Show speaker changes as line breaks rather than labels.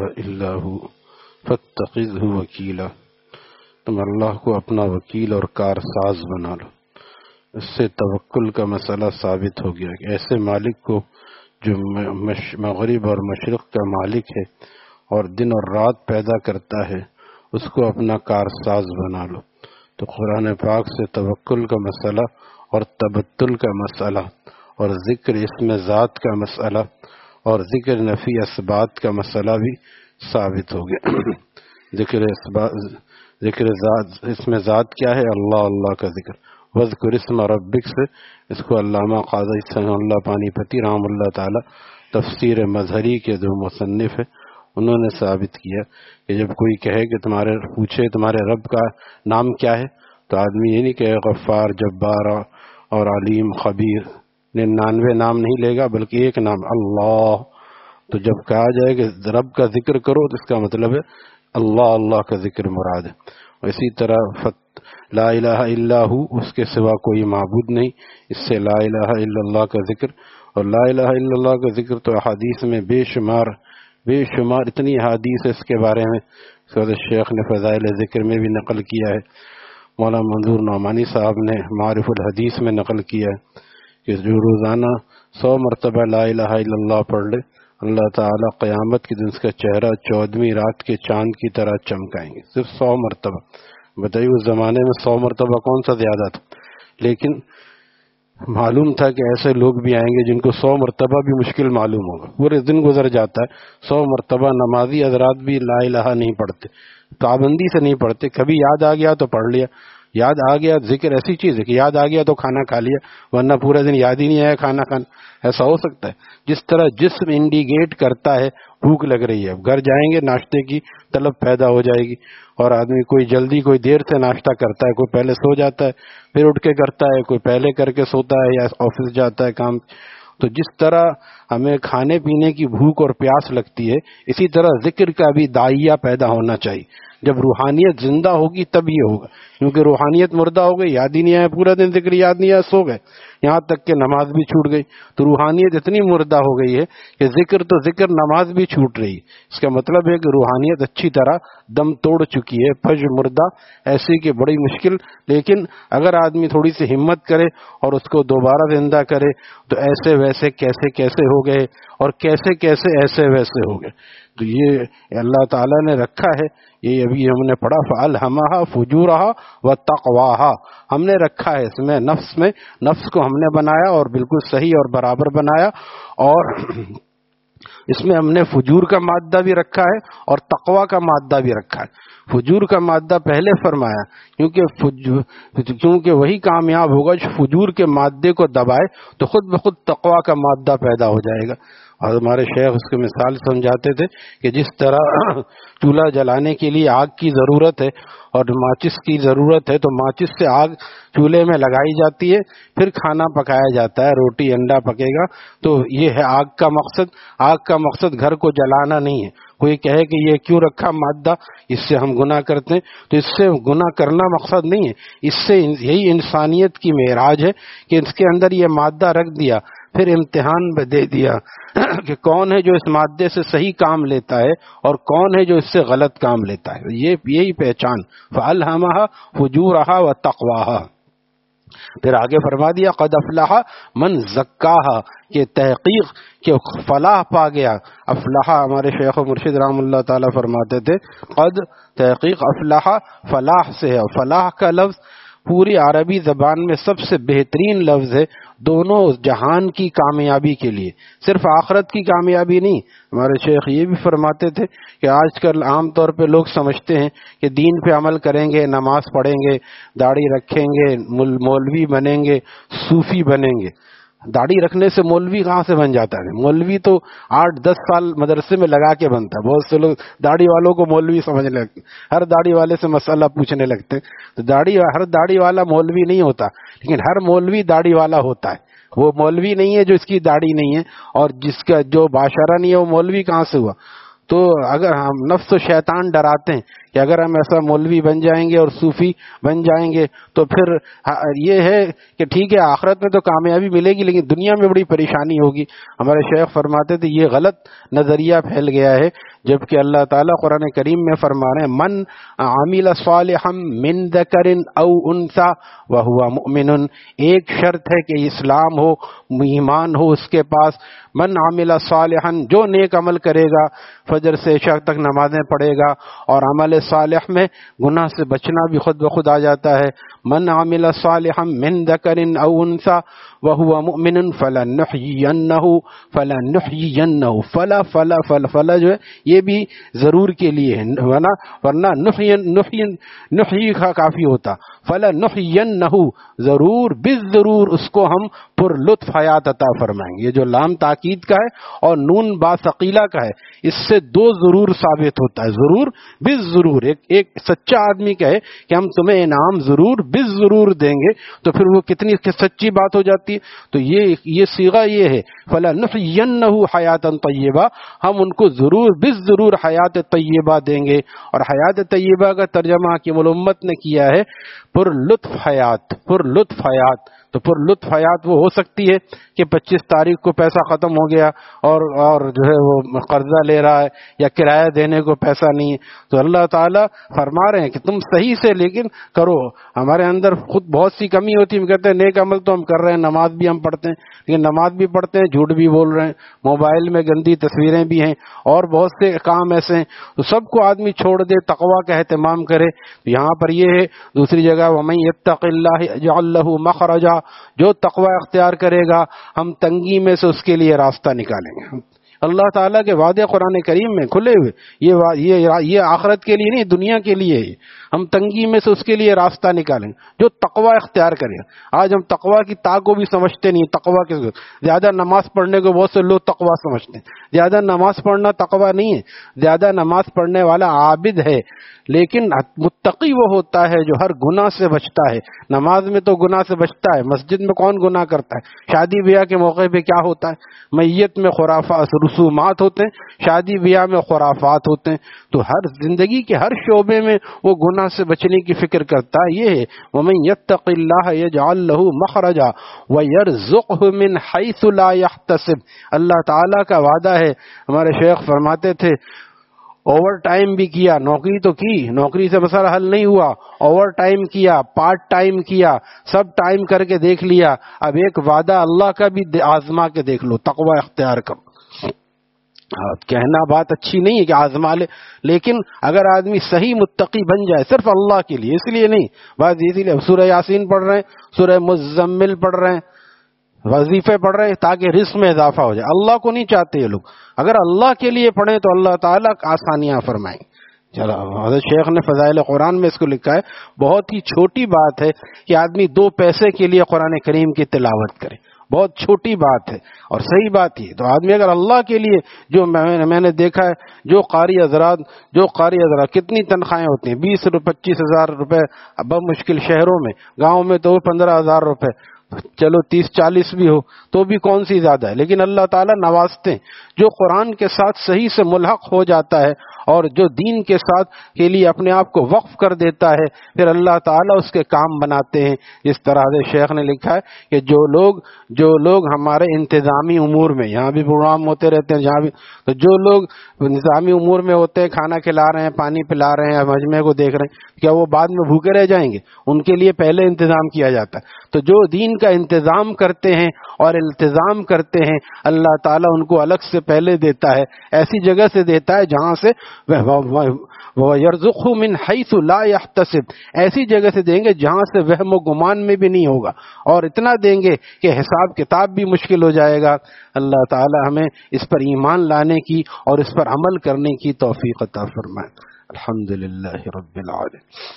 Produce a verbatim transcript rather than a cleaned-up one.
الا هو فاتخذه وکیلا، تم اللہ کو اپنا وکیل اور کار ساز بنا لو۔ اس سے توکل کا مسئلہ ثابت ہو گیا کہ ایسے مالک کو جو مغرب اور مشرق کا مالک ہے اور دن اور رات پیدا کرتا ہے، اس کو اپنا کار ساز بنا لو۔ تو قرآن پاک سے توکل کا مسئلہ اور تبتل کا مسئلہ اور ذکر اسم ذات کا مسئلہ اور ذکر نفی اثبات کا مسئلہ بھی ثابت ہو گیا۔ ذکر ذکر ذات، اسم ذات کیا ہے؟ اللہ، اللہ کا ذکر۔ وذکر اسم ربک سے اس کو علامہ قاضی ثناء اللہ پانی پتی رحمہ اللہ تعالی تفسیر مظہری کے جو مصنف ہے انہوں نے ثابت کیا کہ جب کوئی کہے کہ تمہارے پوچھے تمہارے رب کا نام کیا ہے، تو آدمی یہ نہیں کہے غفار، جبار اور علیم، خبیر، ننانوے نام نہیں لے گا بلکہ ایک نام اللہ۔ تو جب کہا جائے کہ رب کا ذکر کرو تو اس کا مطلب ہے اللہ، اللہ کا ذکر مراد ہے۔ اسی طرح لا الہ الا ہو، اس کے سوا کوئی معبود نہیں، اس سے لا الہ الا اللہ کا ذکر۔ اور لا الہ الا اللہ کا ذکر تو احادیث میں بے شمار بے شمار اتنی احادیث اس کے بارے میں حضرت شیخ نے فضائل ذکر میں بھی نقل کیا ہے، مولانا منظور نعمانی صاحب نے معارف الحدیث میں نقل کیا ہے کہ جو روزانہ سو مرتبہ لا الہ الا اللہ پڑھ لے، اللہ تعالیٰ قیامت کے دن اس کا چہرہ چودھویں رات کے چاند کی طرح چمکائیں گے، صرف سو مرتبہ۔ بتائیے اس زمانے میں سو مرتبہ کون سا زیادہ تھا، لیکن معلوم تھا کہ ایسے لوگ بھی آئیں گے جن کو سو مرتبہ بھی مشکل معلوم ہوگا، پورے دن گزر جاتا ہے، سو مرتبہ نمازی حضرات بھی لا الہ نہیں پڑھتے، پابندی سے نہیں پڑھتے، کبھی یاد آ گیا تو پڑھ لیا، یاد آ گیا۔ ذکر ایسی چیز ہے کہ یاد آ گیا تو کھانا کھا لیا، ورنہ پورے دن یاد ہی نہیں آیا کھانا کھانا، ایسا ہو سکتا ہے؟ جس طرح جسم انڈیکیٹ کرتا ہے بھوک لگ رہی ہے، اب گھر جائیں گے ناشتے کی طلب پیدا ہو جائے گی، اور آدمی کوئی جلدی کوئی دیر سے ناشتہ کرتا ہے، کوئی پہلے سو جاتا ہے پھر اٹھ کے کرتا ہے، کوئی پہلے کر کے سوتا ہے یا آفس جاتا ہے کام۔ تو جس طرح ہمیں کھانے پینے کی بھوک اور پیاس لگتی ہے، اسی طرح ذکر کا بھی داعیہ پیدا ہونا چاہیے۔ جب روحانیت زندہ ہوگی تب یہ ہوگا، کیونکہ روحانیت مردہ ہو گئی، یاد ہی نہیں آیا، پورا دن ذکر یاد نہیں آیا، سو گئے، یہاں تک کہ نماز بھی چھوٹ گئی۔ تو روحانیت اتنی مردہ ہو گئی ہے کہ ذکر تو ذکر، نماز بھی چھوٹ رہی ہے۔ اس کا مطلب ہے کہ روحانیت اچھی طرح دم توڑ چکی ہے، فج مردہ ایسی کہ بڑی مشکل۔ لیکن اگر آدمی تھوڑی سی ہمت کرے اور اس کو دوبارہ زندہ کرے تو ایسے ویسے کیسے کیسے ہو گئے اور کیسے کیسے ایسے ویسے ہو گئے۔ تو یہ اللہ تعالیٰ نے رکھا ہے، یہ ابھی ہم نے پڑھا فَأَلْهَمَهَا فُجُورَهَا وَتَقْوَاهَا، ہم نے رکھا ہے اس میں نفس میں، نفس کو ہم نے بنایا اور بالکل صحیح اور برابر بنایا، اور اس میں ہم نے فجور کا مادہ بھی رکھا ہے اور تقوی کا مادہ بھی رکھا ہے۔ فجور کا مادہ پہلے فرمایا کیونکہ فجور کیونکہ وہی کامیاب ہوگا جو فجور کے مادے کو دبائے، تو خود بخود تقوی کا مادہ پیدا ہو جائے گا۔ اور ہمارے شیخ اس کی مثال سمجھاتے تھے کہ جس طرح چولہا جلانے کے لیے آگ کی ضرورت ہے اور ماچس کی ضرورت ہے، تو ماچس سے آگ چولہے میں لگائی جاتی ہے، پھر کھانا پکایا جاتا ہے، روٹی انڈا پکے گا۔ تو یہ ہے آگ کا مقصد۔ آگ کا مقصد گھر کو جلانا نہیں ہے۔ کوئی کہے کہ یہ کیوں رکھا مادہ، اس سے ہم گناہ کرتے ہیں، تو اس سے گناہ کرنا مقصد نہیں ہے، اس سے یہی انسانیت کی معراج ہے کہ اس کے اندر یہ مادہ رکھ دیا، پھر امتحان میں دے دیا کہ کون ہے جو اس مادے سے صحیح کام لیتا ہے اور کون ہے جو اس سے غلط کام لیتا ہے۔ یہ یہی پہچان، فَأَلْهَمَهَا فُجُورَهَا وَتَقْوَاهَا۔ پھر آگے فرما دیا قد افلح من زکاها، کہ تحقیق کہ فلاح پا گیا۔ افلح ہمارے شیخ و مرشد رحم اللہ تعالی فرماتے تھے قد تحقیق افلح فلاح سے ہے، فلاح کا لفظ پوری عربی زبان میں سب سے بہترین لفظ ہے دونوں جہان کی کامیابی کے لیے، صرف آخرت کی کامیابی نہیں۔ ہمارے شیخ یہ بھی فرماتے تھے کہ آج کل عام طور پہ لوگ سمجھتے ہیں کہ دین پہ عمل کریں گے، نماز پڑھیں گے، داڑھی رکھیں گے، مولوی بنیں گے، صوفی بنیں گے۔ داڑھی رکھنے سے مولوی کہاں سے بن جاتا ہے؟ مولوی تو آٹھ دس سال مدرسے میں لگا کے بنتا ہے۔ بہت سے لوگ داڑھی والوں کو مولوی سمجھنے لگتے ہیں، ہر داڑھی والے سے مسئلہ پوچھنے لگتے ہیں۔ تو داڑھی ہر داڑھی والا مولوی نہیں ہوتا، لیکن ہر مولوی داڑھی والا ہوتا ہے۔ وہ مولوی نہیں ہے جو اس کی داڑھی نہیں ہے، اور جس کا جو باشرہ نہیں ہے وہ مولوی کہاں سے ہوا؟ تو اگر ہم نفس و شیطان ڈراتے ہیں کہ اگر ہم ایسا مولوی بن جائیں گے اور صوفی بن جائیں گے تو پھر یہ ہے کہ ٹھیک ہے آخرت میں تو کامیابی ملے گی لیکن دنیا میں بڑی پریشانی ہوگی. ہمارے شیخ فرماتے تھے یہ غلط نظریہ پھیل گیا ہے، جبکہ اللہ تعالیٰ قرآن کریم میں فرما رہے ہیں من عامل صالحا من ذکر او انثی وہو مؤمن. ایک شرط ہے کہ اسلام ہو، ایمان ہو اس کے پاس. من عامل صالحا، جو نیک عمل کرے گا، فجر سے عشاء تک نمازیں پڑھے گا، اور عمل صالح میں گناہ سے بچنا بھی خود بخود آ جاتا ہے. من عمل صالحا من ذکر او انثی وهو مؤمن فلنحيينه فلنحيينه فلا فلا فلا فلا جو ہے یہ بھی ضرور کے لیے ہے، ورنہ ورنہ نحی نحی کا کافی ہوتا. فلنحيينه ضرور بالضرور اس کو ہم پر لطف حیات عطا فرمائیں گے. یہ جو لام تاکید کا ہے اور نون با ثقیلہ کا ہے، اس سے دو ضرور ثابت ہوتا ہے. ضرور بالضرور، ایک ایک سچا آدمی کہے کہ ہم تمہیں انعام ضرور بالضرور دیں گے تو پھر وہ کتنی سچی بات ہو جاتی ہے. تو یہ یہ صیغہ یہ ہے فَلَنُحْيِيَنَّهُ حَيَاتًا طَيِّبَةً، ہم ان کو ضرور بالضرور حیات طیبہ دیں گے. اور حیات طیبہ کا ترجمہ حکیم الامت نے کیا ہے پر لطف حیات. پر لطف حیات تو پر لطف حیات وہ ہو سکتی ہے کہ پچیس تاریخ کو پیسہ ختم ہو گیا اور اور جو ہے وہ قرضہ لے رہا ہے یا کرایہ دینے کو پیسہ نہیں ہے. تو اللہ تعالیٰ فرما رہے ہیں کہ تم صحیح سے لیکن کرو. ہمارے اندر خود بہت سی کمی ہوتی ہے، ہم کہتے ہیں نیک عمل تو ہم کر رہے ہیں، نماز بھی ہم پڑھتے ہیں، لیکن نماز بھی پڑھتے ہیں جھوٹ بھی بول رہے ہیں، موبائل میں گندی تصویریں بھی ہیں اور بہت سے کام ایسے ہیں. تو سب کو آدمی چھوڑ دے، تقویٰ کا اہتمام کرے. تو یہاں پر یہ ہے دوسری جگہ وَمَن يَتَّقِ اللَّهَ يَجْعَل لَّهُ مَخْرَجًا، جو تقوی اختیار کرے گا ہم تنگی میں سے اس کے لیے راستہ نکالیں گے. اللہ تعالیٰ کے وعدے قرآن کریم میں کھلے ہوئے، یہ یہ یہ آخرت کے لیے نہیں دنیا کے لیے ہے. ہم تنگی میں سے اس کے لیے راستہ نکالیں جو تقوی اختیار کرے. آج ہم تقوی کی تا کو بھی سمجھتے نہیں. تقوی کے زیادہ نماز پڑھنے کو بہت سے لوگ تقوی سمجھتے ہیں. زیادہ نماز پڑھنا تقوی نہیں ہے. زیادہ نماز پڑھنے والا عابد ہے، لیکن متقی وہ ہوتا ہے جو ہر گناہ سے بچتا ہے. نماز میں تو گناہ سے بچتا ہے، مسجد میں کون گناہ کرتا ہے؟ شادی بیاہ کے موقع پہ کیا ہوتا ہے؟ میت میں خرافات رسومات ہوتے ہیں، شادی بیاہ میں خرافات ہوتے ہیں. تو ہر زندگی کے ہر شعبے میں وہ گناہ سے بچنے کی فکر کرتا ہے. یہ ہے وَمَن يَتَّقِ اللَّهَ يَجْعَل لَّهُ مَخْرَجًا وَيَرْزُقْهُ مِنْ حَيْثُ لَا يَحْتَسِبُ. اللہ تعالیٰ کا وعدہ ہے. ہمارے شیخ فرماتے تھے اوور ٹائم بھی کیا، نوکری تو کی، نوکری سے مسئلہ حل نہیں ہوا، اوور ٹائم کیا، پارٹ ٹائم کیا، سب ٹائم کر کے دیکھ لیا. اب ایک وعدہ اللہ کا بھی آزما کے دیکھ لو، تقوی اختیار کرو. کہنا بات اچھی نہیں ہے کہ آزما لے، لیکن اگر آدمی صحیح متقی بن جائے صرف اللہ کے لیے، اس لیے نہیں، بس اسی لیے سورہ یاسین پڑھ رہے ہیں، سورہ مزمل پڑھ رہے ہیں، وظیفے پڑھ رہے ہیں تاکہ رزق میں اضافہ ہو جائے. اللہ کو نہیں چاہتے یہ لوگ. اگر اللہ کے لیے پڑھیں تو اللہ تعالیٰ آسانیاں فرمائیں. چلو حضرت شیخ نے فضائل قرآن میں اس کو لکھا ہے، بہت ہی چھوٹی بات ہے کہ آدمی دو پیسے کے لیے قرآن کریم کی تلاوت کرے. بہت چھوٹی بات ہے اور صحیح بات ہی. تو آدمی اگر اللہ کے لیے، جو میں نے دیکھا ہے جو قاری حضرات جو قاری حضرات کتنی تنخواہیں ہوتی ہیں، بیس پچیس ہزار روپے بمشکل شہروں میں، گاؤں میں تو پندرہ ہزار روپے، چلو تیس چالیس بھی ہو تو بھی کون سی زیادہ ہے. لیکن اللہ تعالیٰ نوازتے ہیں جو قرآن کے ساتھ صحیح سے ملحق ہو جاتا ہے اور جو دین کے ساتھ کے لیے اپنے آپ کو وقف کر دیتا ہے، پھر اللہ تعالیٰ اس کے کام بناتے ہیں. جس طرح حضرت شیخ نے لکھا ہے کہ جو لوگ جو لوگ ہمارے انتظامی امور میں، یہاں بھی پروگرام ہوتے رہتے ہیں جہاں بھی، تو جو لوگ نظامی امور میں ہوتے ہیں، کھانا کھلا رہے ہیں، پانی پلا رہے ہیں، مجمع کو دیکھ رہے ہیں، کیا وہ بعد میں بھوکے رہ جائیں گے؟ ان کے لیے پہلے انتظام کیا جاتا ہے. تو جو دین کا انتظام کرتے ہیں اور التزام کرتے ہیں، اللہ تعالیٰ ان کو الگ سے پہلے دیتا ہے، ایسی جگہ سے دیتا ہے جہاں سے وَيَرْزُقْهُ مِنْ حَيْثُ لَا يَحْتَسِبُ، ایسی جگہ سے دیں گے جہاں سے وہم و گمان میں بھی نہیں ہوگا، اور اتنا دیں گے کہ حساب کتاب بھی مشکل ہو جائے گا. اللہ تعالی ہمیں اس پر ایمان لانے کی اور اس پر عمل کرنے کی توفیق عطا فرمائے. الحمدللہ رب العالمین.